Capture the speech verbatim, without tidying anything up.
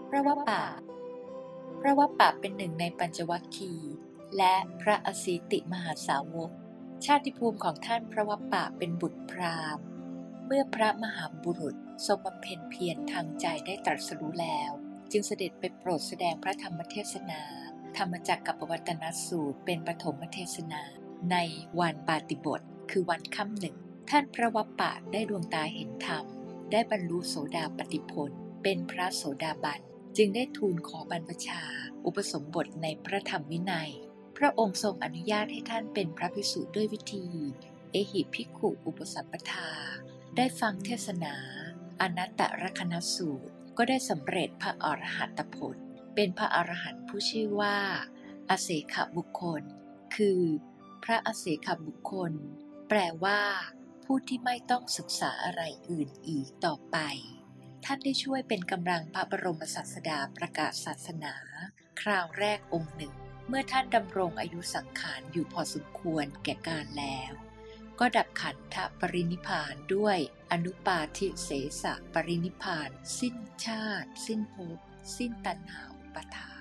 พระวปปะพระวปปะเป็นหนึ่งในปัญจวัคคีย์และพระอสีติมหาสาวกชาติภูมิของท่านพระวปปะเป็นบุตรพราหมณ์เมื่อพระมหาบุรุษทรงบำเพ็ญเพียรทางใจได้ตรัสรู้แล้วจึงเสด็จไปโปรดแสดงพระธรรมเทศนาธรรมจักรกับปวัตตนสูตรเป็นปฐมเทศนาในวันปาติบทคือวันค่ำหนึ่งท่านพระวปปะได้ดวงตาเห็นธรรมได้บรรลุโสดาปัตติผลเป็นพระโสดาบันจึงได้ทูลขอบรรพชาอุปสมบทในพระธรรมวินัยพระองค์ทรงอนุญาตให้ท่านเป็นพระภิกษุด้วยวิธีเอหิภิกขุอุปสัมปทาได้ฟังเทศนาอนัตตลกนสูตรก็ได้สำเร็จพระอรหัตผลเป็นพระอรหันต์ผู้ชื่อว่าอเสขบุคคลคือพระอเสขบุคคลแปลว่าผู้ที่ไม่ต้องศึกษาอะไรอื่นอีกต่อไปท่านได้ช่วยเป็นกำลังพระบรมศาสดาประกาศศาสนาคราวแรกองค์หนึ่งเมื่อท่านดำรงอายุสังขารอยู่พอสมควรแก่การแล้วก็ดับขันธปรินิพพานด้วยอนุปาทิเสสะปรินิพพานสิ้นชาติสิ้นภพสิ้นตัณหาอุปาทาน